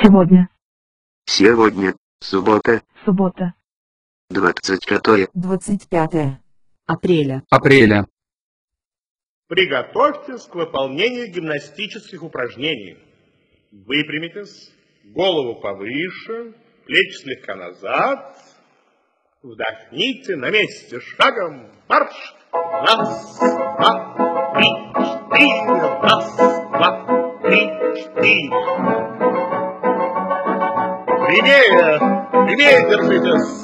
Сегодня. Сегодня, суббота, Суббота. 25 апреля. Приготовьтесь к выполнению гимнастических упражнений. Выпрямитесь, голову повыше, плечи слегка назад. Вдохните на месте, шагом марш. Раз, два, три, четыре. Раз, два, три, четыре. Прямее держитесь.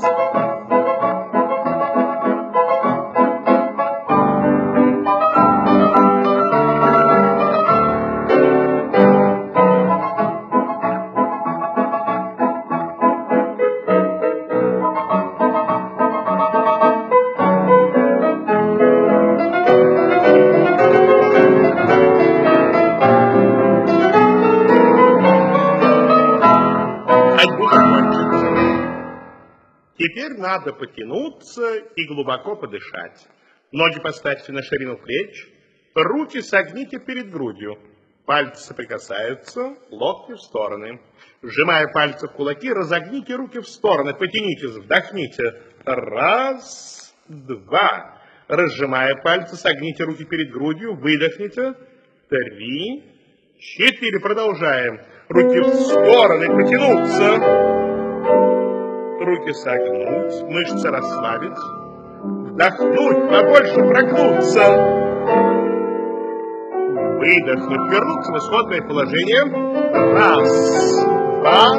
Теперь надо потянуться и глубоко подышать. Ноги поставьте на ширину плеч, руки согните перед грудью. Пальцы соприкасаются, локти в стороны. Сжимая пальцы в кулаки, разогните руки в стороны, потянитесь, вдохните. Раз, два. Разжимая пальцы, согните руки перед грудью, выдохните. Три, четыре. Продолжаем. Руки в стороны, потянуться. Руки согнуть, мышцы расслабить, вдохнуть, побольше прогнуться, выдохнуть, вернуться в исходное положение. Раз, два,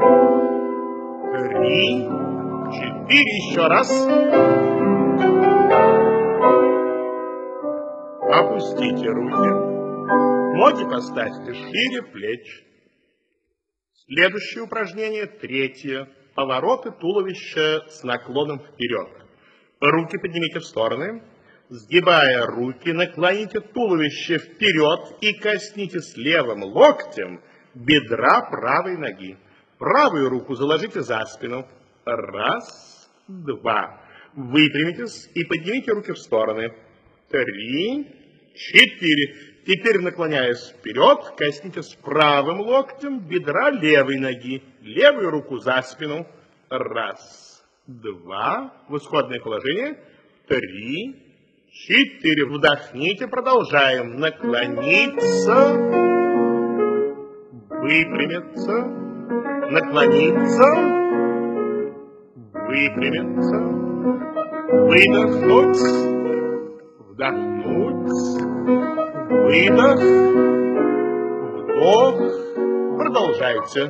три, четыре, еще раз. Опустите руки, ноги поставьте шире плеч. Следующее упражнение, третье. Повороты туловища с наклоном вперед. Руки поднимите в стороны. Сгибая руки, наклоните туловище вперед и коснитесь левым локтем бедра правой ноги. Правую руку заложите за спину. Раз, два. Выпрямитесь и поднимите руки в стороны. Три, четыре. Теперь, наклоняясь вперед, коснитесь правым локтем бедра левой ноги. Левую руку за спину. Раз, два. В исходное положение. Три, четыре. Вдохните, продолжаем. Наклониться. Выпрямиться. Наклониться. Выпрямиться. Выдохнуть. Вдохнуть. Выдох, вдох, продолжайте.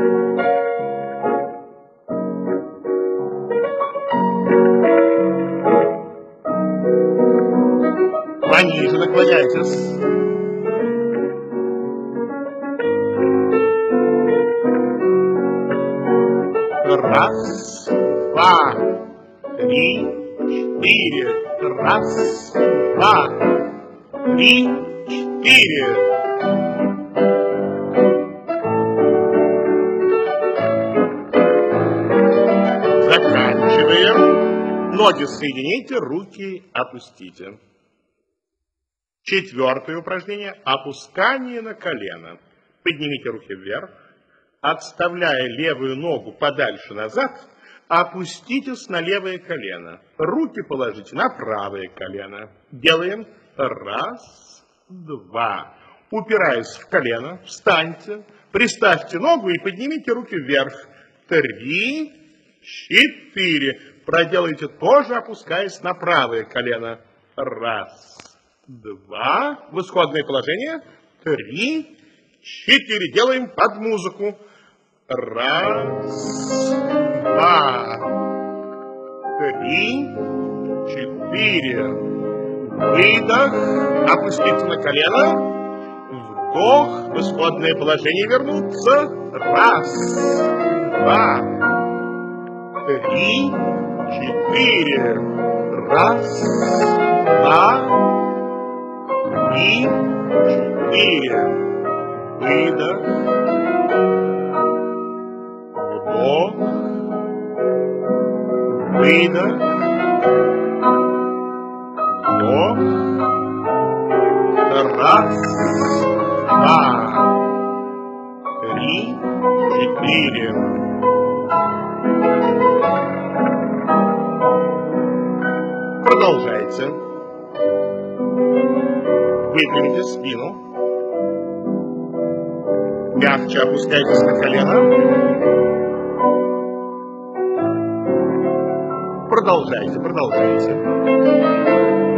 Пониже наклоняйтесь. Раз, два, три, четыре. Раз, два, три, четыре. Заканчиваем. Ноги соедините, руки опустите. Четвертое упражнение. Опускание на колено. Поднимите руки вверх. Отставляя левую ногу подальше назад, опуститесь на левое колено. Руки положите на правое колено. Делаем. Раз, два. Упираясь в колено, встаньте, приставьте ногу и поднимите руки вверх. Три, четыре. Проделайте тоже, опускаясь на правое колено. Раз, два. В исходное положение. Три, четыре. Делаем под музыку. Раз, два, три, четыре. Выдох, опуститься на колено. Вдох, в исходное положение вернуться. Раз, два, три, четыре. Раз, два, три, четыре. Выдох, вдох, выдох. Вдох. Раз, два, 3, 4. Продолжайте. Выпрямите спину. Мягче опускайтесь на колено. Продолжайте, продолжайте.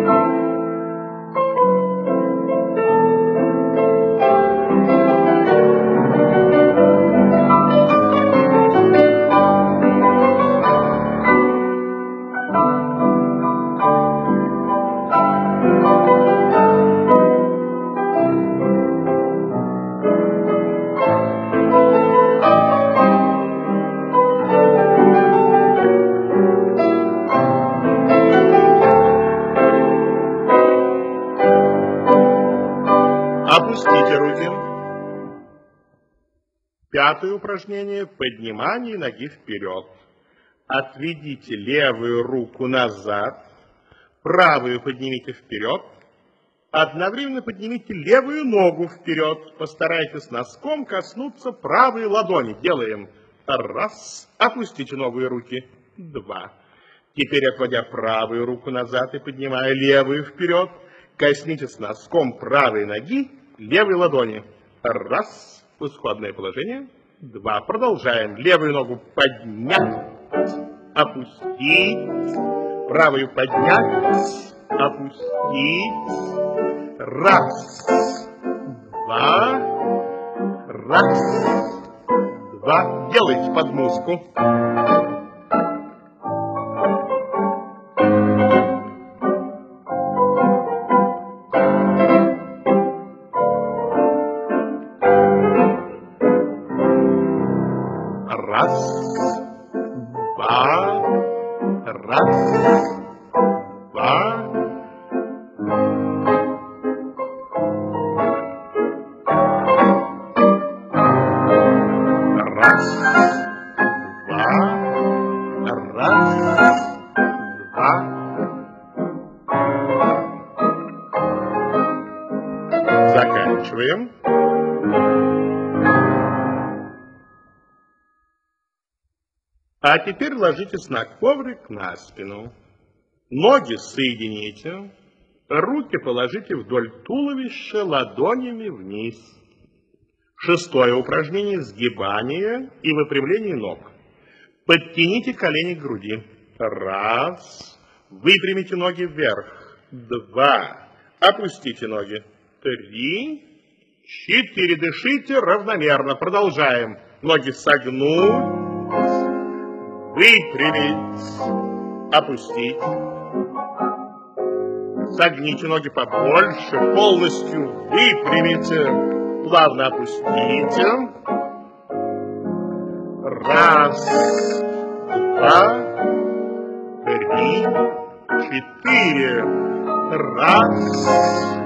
Опустите руки. Пятое упражнение. Поднимание ноги вперед. Отведите левую руку назад, правую поднимите вперед. Одновременно поднимите левую ногу вперед. Постарайтесь носком коснуться правой ладони. Делаем. Раз. Опустите новые руки. Два. Теперь, отводя правую руку назад и поднимая левую вперед, коснитесь носком правой ноги левой ладони. Раз. Исходное положение. Два. Продолжаем. Левую ногу поднять, опустить. Правую поднять, опустить. Раз. Два. Раз. Два. Делайте под музыку. Раз, два, раз, два. Раз, два, раз, два. Заканчиваем. А теперь ложитесь на коврик на спину. Ноги соедините, руки положите вдоль туловища ладонями вниз. Шестое упражнение – сгибание и выпрямление ног. Подтяните колени к груди. Раз. Выпрямите ноги вверх. Два. Опустите ноги. Три. Четыре. Дышите равномерно. Продолжаем. Ноги согнуть. Выпрямить, опустить. Согните ноги побольше, полностью выпрямите, плавно опустите. Раз, два, три, четыре. Раз,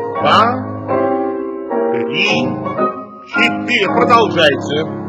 два, три, четыре. Продолжайте.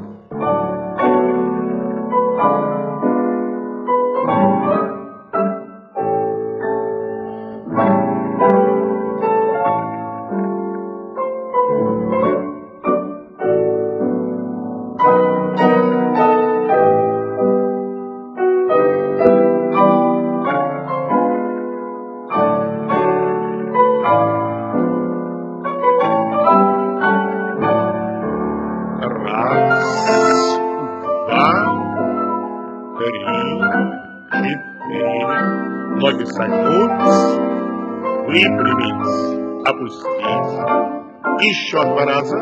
Ноги согнуть, выпрямить, опустить. Еще два раза.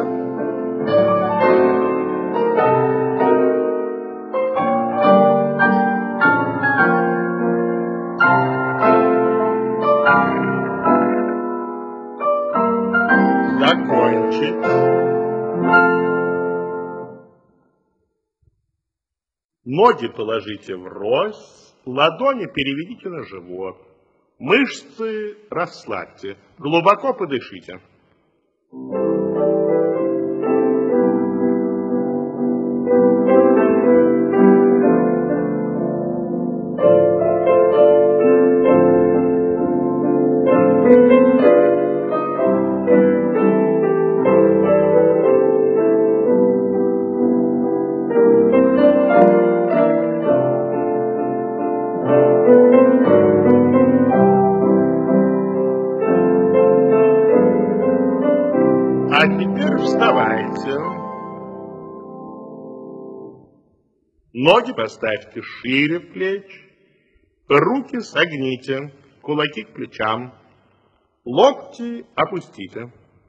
Закончить. Ноги положите врозь. Ладони переведите на живот. Мышцы расслабьте. Глубоко подышите. А теперь вставайте. Ноги поставьте шире плеч. Руки согните. Кулаки к плечам. Локти опустите.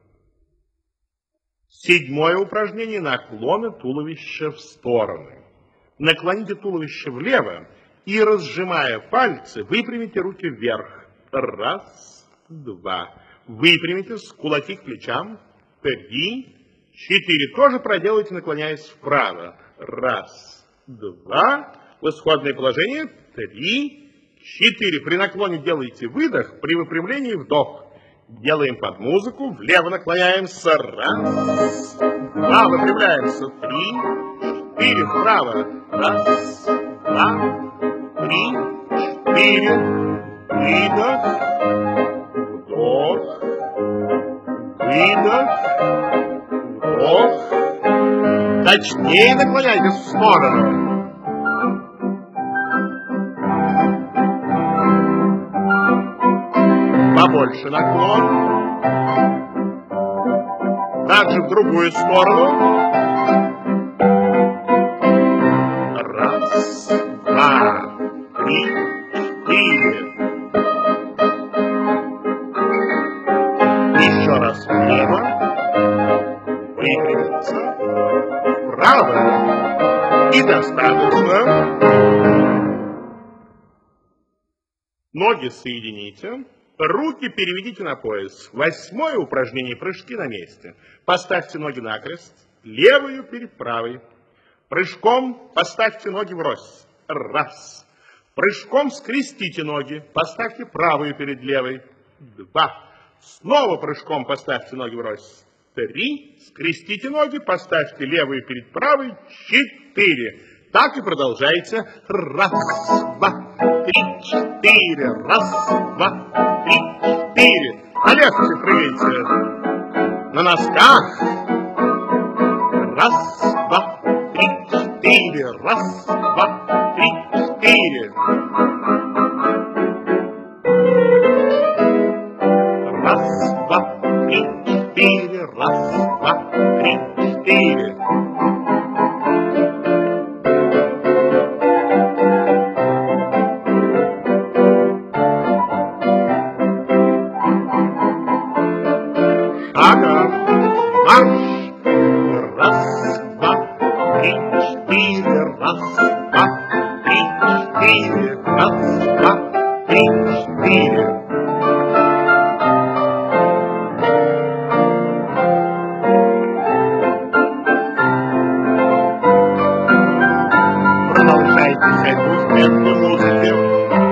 7-е упражнение — наклоны туловища в стороны. Наклоните туловище влево и, разжимая пальцы, выпрямите руки вверх. 1, 2. Выпрямитесь, кулаки к плечам. 3, 4. Тоже проделайте, наклоняясь вправо. 1, 2. В исходное положение. 3, 4. При наклоне делайте выдох, при выпрямлении вдох. Делаем под музыку, влево наклоняемся. 1, 2, выпрямляемся. 3, 4, вправо. 1, 2, 3, 4. Выдох, вдох, выдох, вдох. Точнее наклоняйтесь в сторону. Побольше наклон. Также в другую сторону. 1, 2, 3, 4. Еще раз влево. Выпрямиться. Вправо. И достаточно. Ноги соедините. Руки переведите на пояс. 8-е упражнение — прыжки на месте. Поставьте ноги накрест, левую перед правой. Прыжком поставьте ноги врозь. 1. Прыжком скрестите ноги, поставьте правую перед левой. 2. Снова прыжком поставьте ноги врозь. 3. Скрестите ноги, поставьте левую перед правой. 4. Так и продолжайте. 1, 2, 3, 4. 1, 2, 3, 4. А легче прыгайте. На носках. 1, 2, 3, 4. 1, 2, 3, 4. 1, 2, 3, 4. 1, 2, 3, 4. Шагом марш. 1, 2, 3, 4. 1, 2, 3, 4. 1, 2, 3, 4. Продолжайте всякую успешную музыку.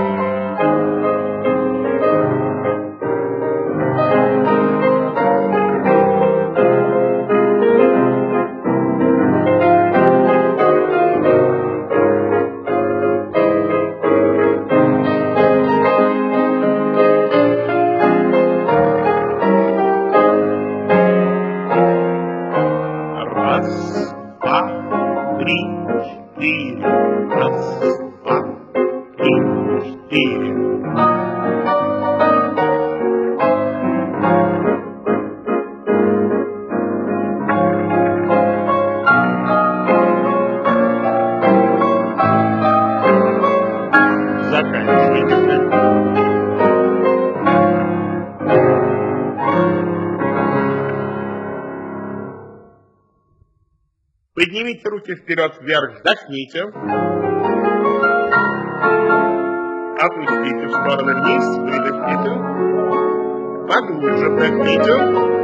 Поднимите руки вперед-вверх, вдохните. Опустите в сторону вниз, выдохните. Поглубже вдохните.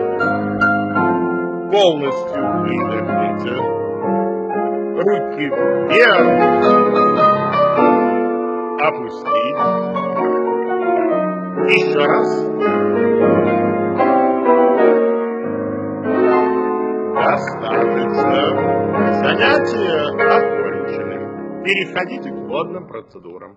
Полностью выдохните. Руки вверх. Опустить. Еще раз. Достаточно. Занятия окончены. Переходите к водным процедурам.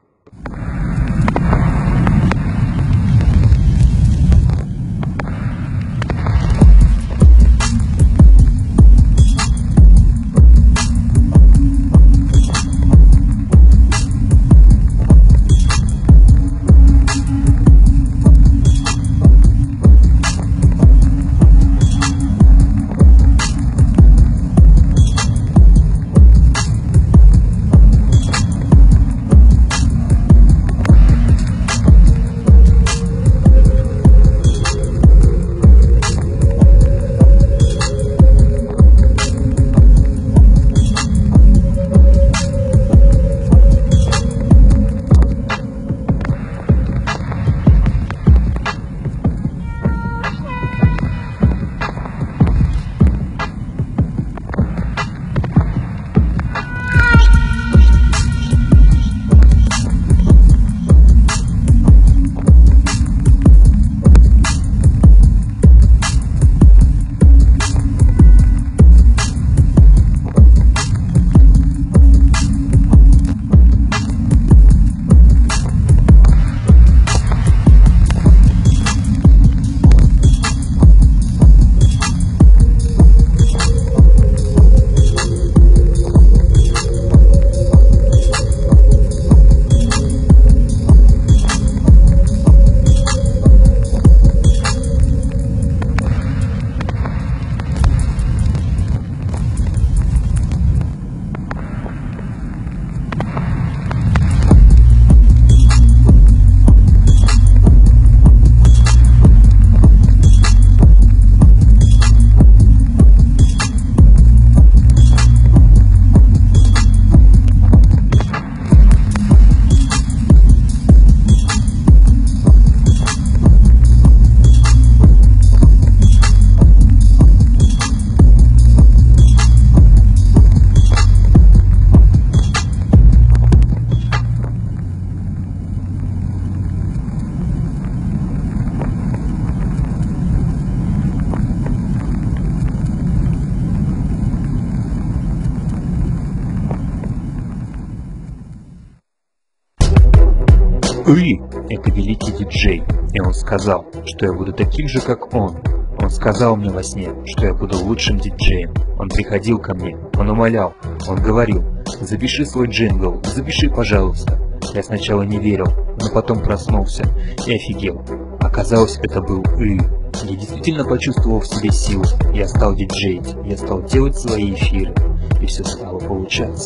«И» — это великий диджей, и он сказал, что я буду таким же, как он. Он сказал мне во сне, что я буду лучшим диджеем. Он приходил ко мне, он умолял, он говорил: запиши свой джингл, запиши, пожалуйста. Я сначала не верил, но потом проснулся и офигел. Оказалось, это был «И». Я действительно почувствовал в себе силу, я стал диджеить, я стал делать свои эфиры, и все стало получаться.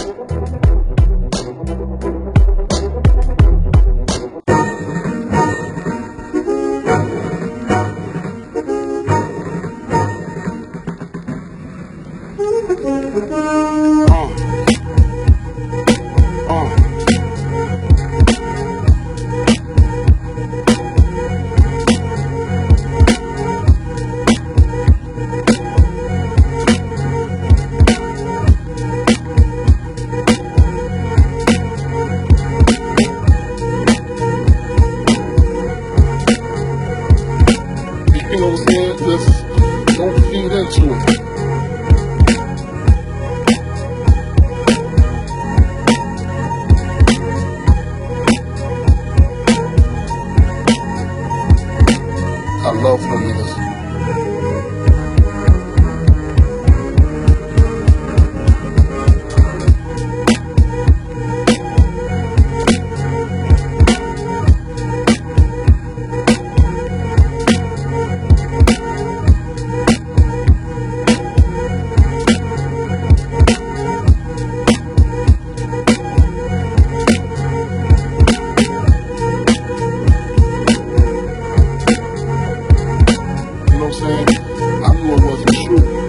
You know what I'm saying? Just don't feed into it. I love them niggas. You know what I'm saying? I knew it wasn't true.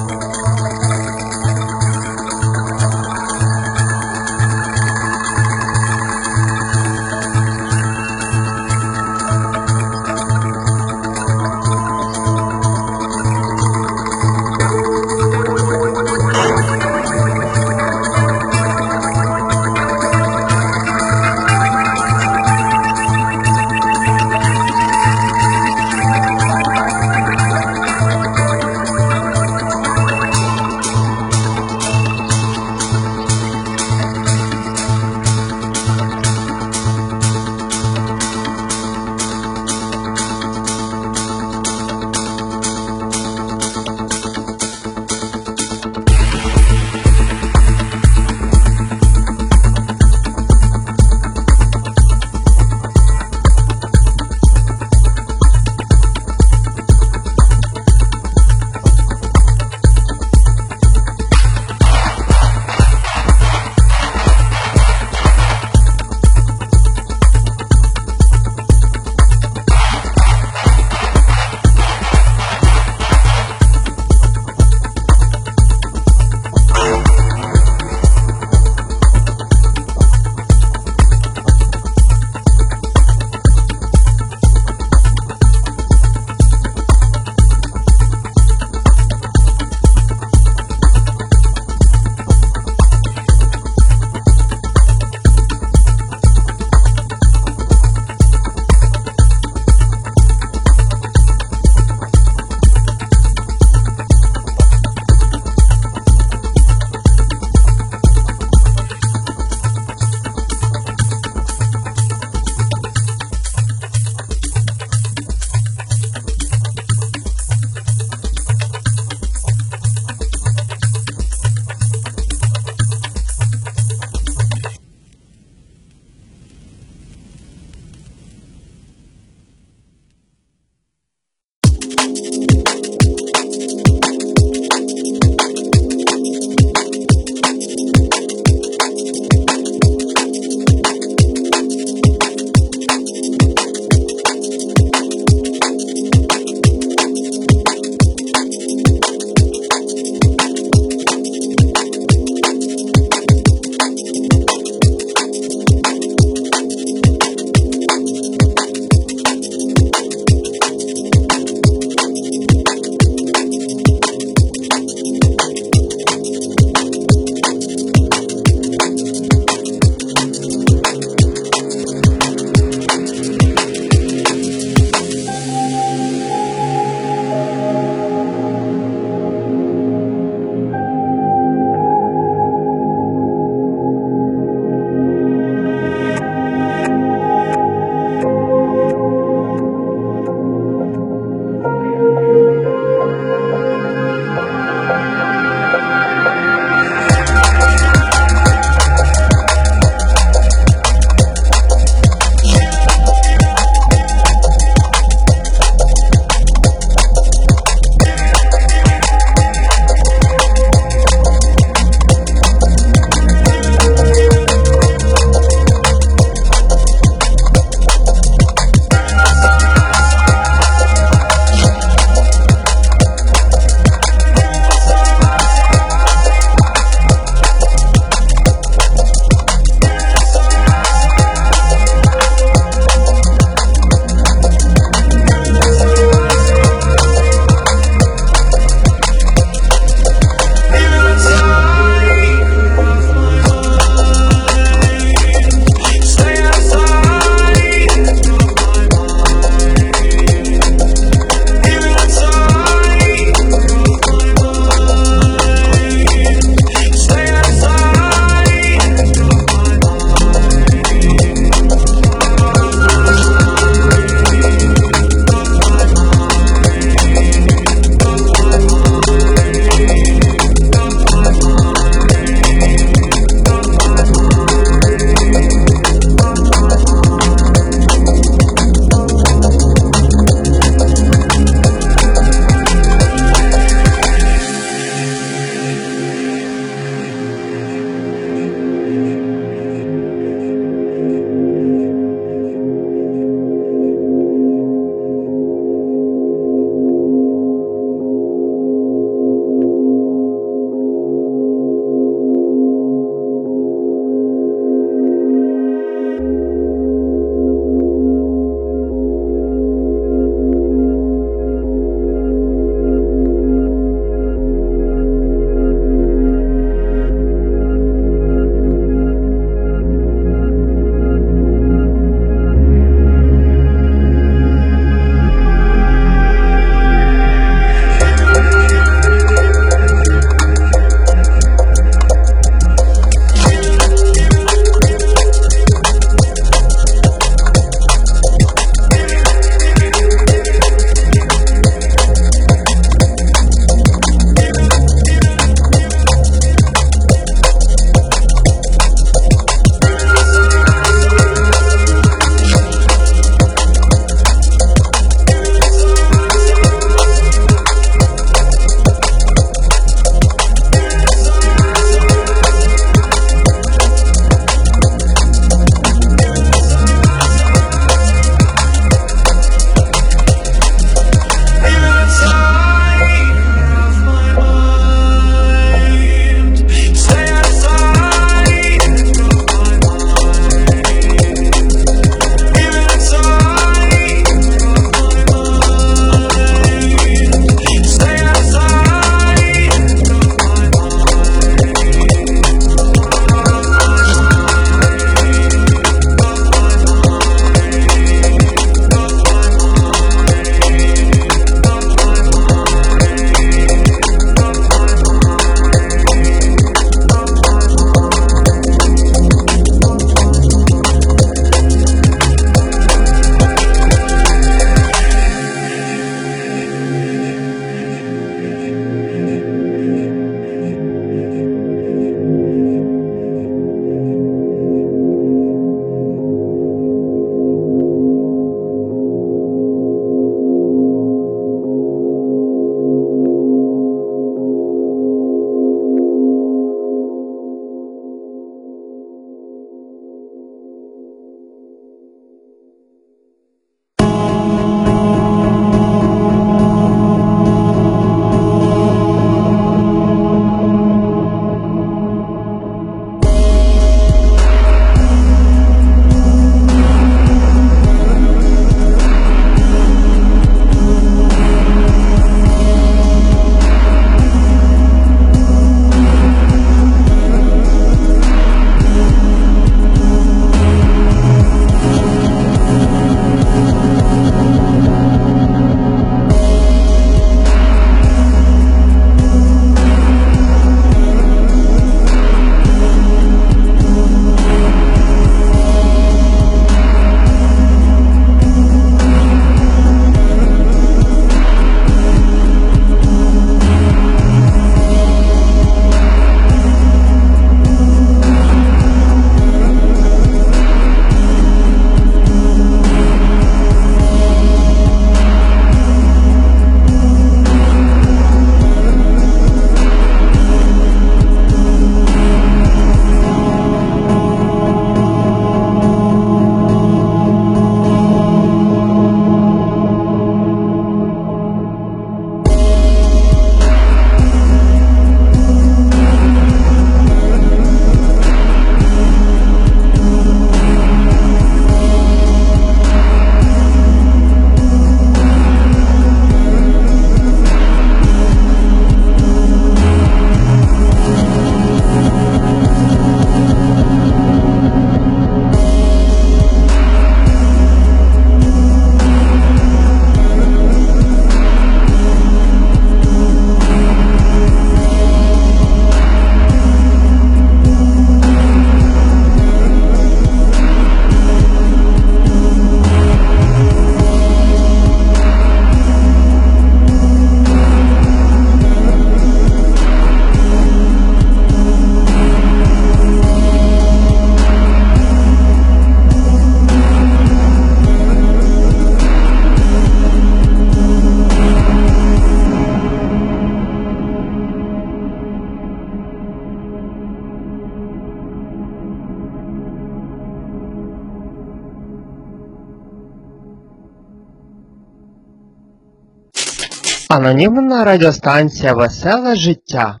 Анонімна радіостанція «Веселе життя».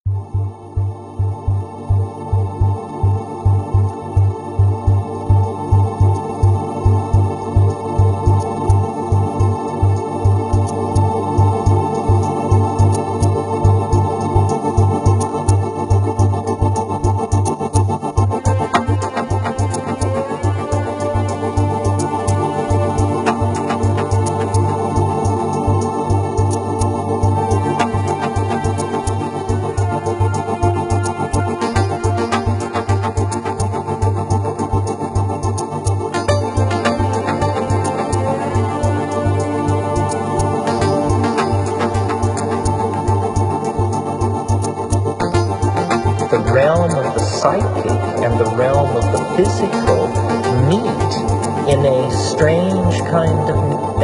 The realm of the psychic and the realm of the physical meet in a strange kind of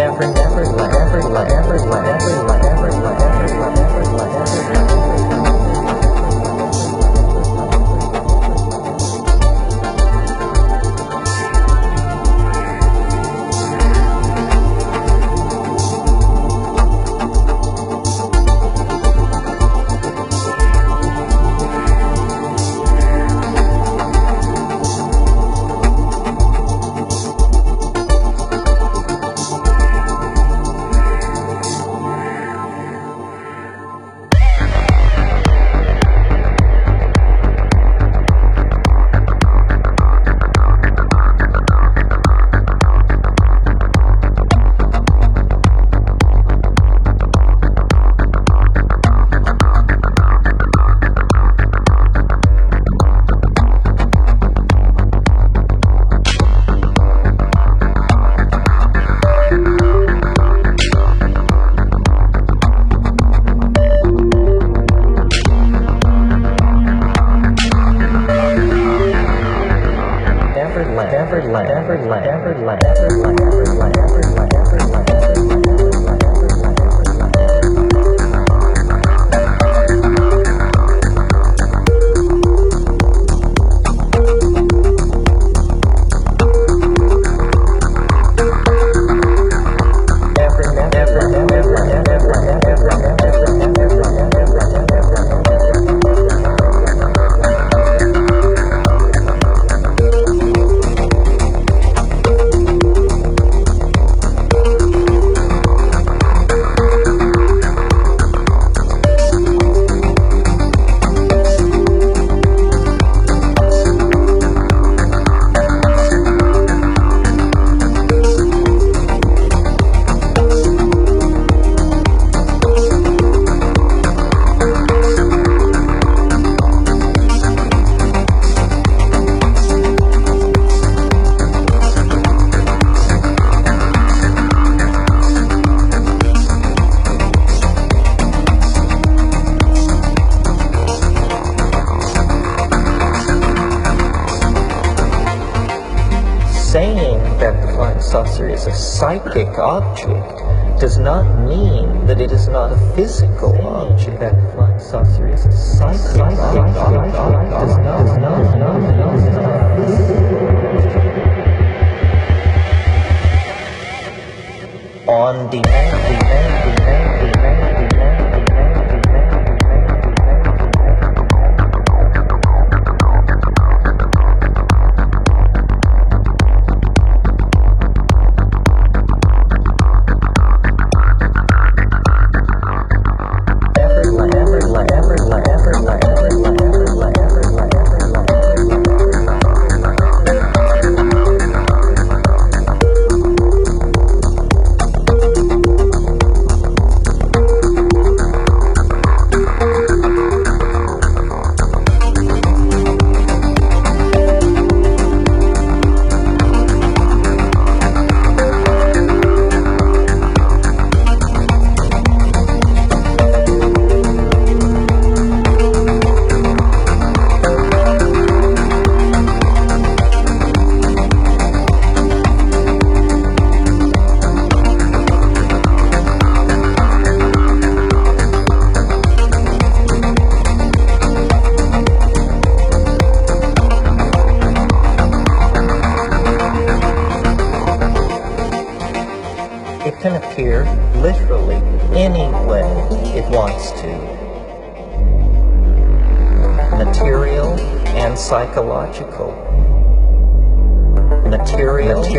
saying that the flying saucer is a psychic object does not mean that it is not a physical object. That the flying saucer is a psychic object does not mean that it is not a physical object. On demand. can appear literally any way it wants to. Material and psychological. Material, and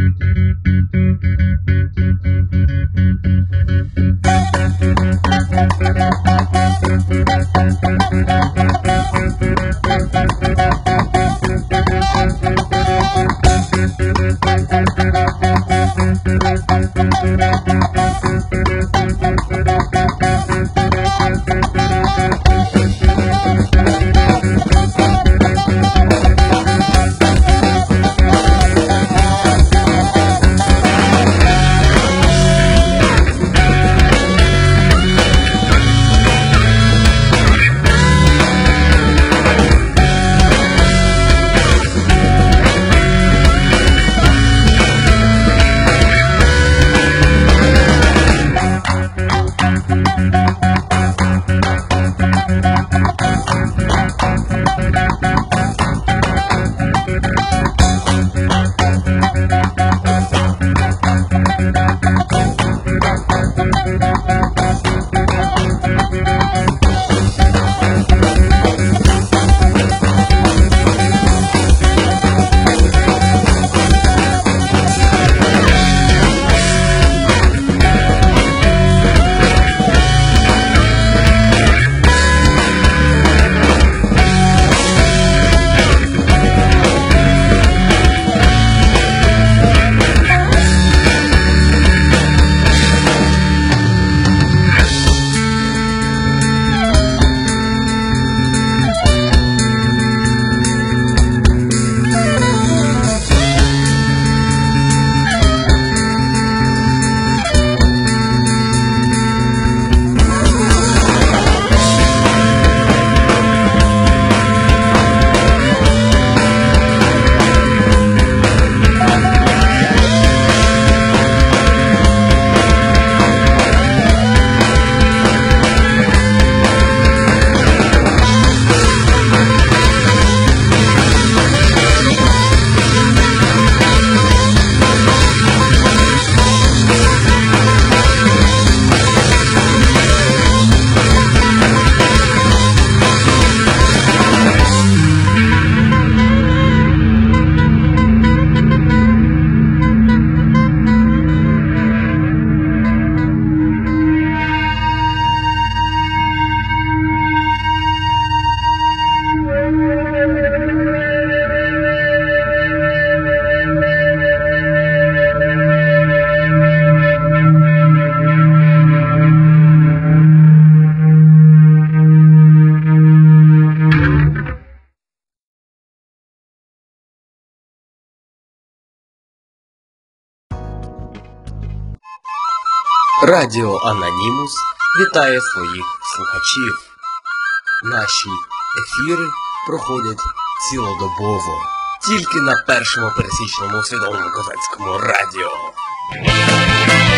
Радіо Анонімус вітає своїх слухачів. Наші ефіри проходять цілодобово, тільки на першому пересічному свідомому козацькому радіо.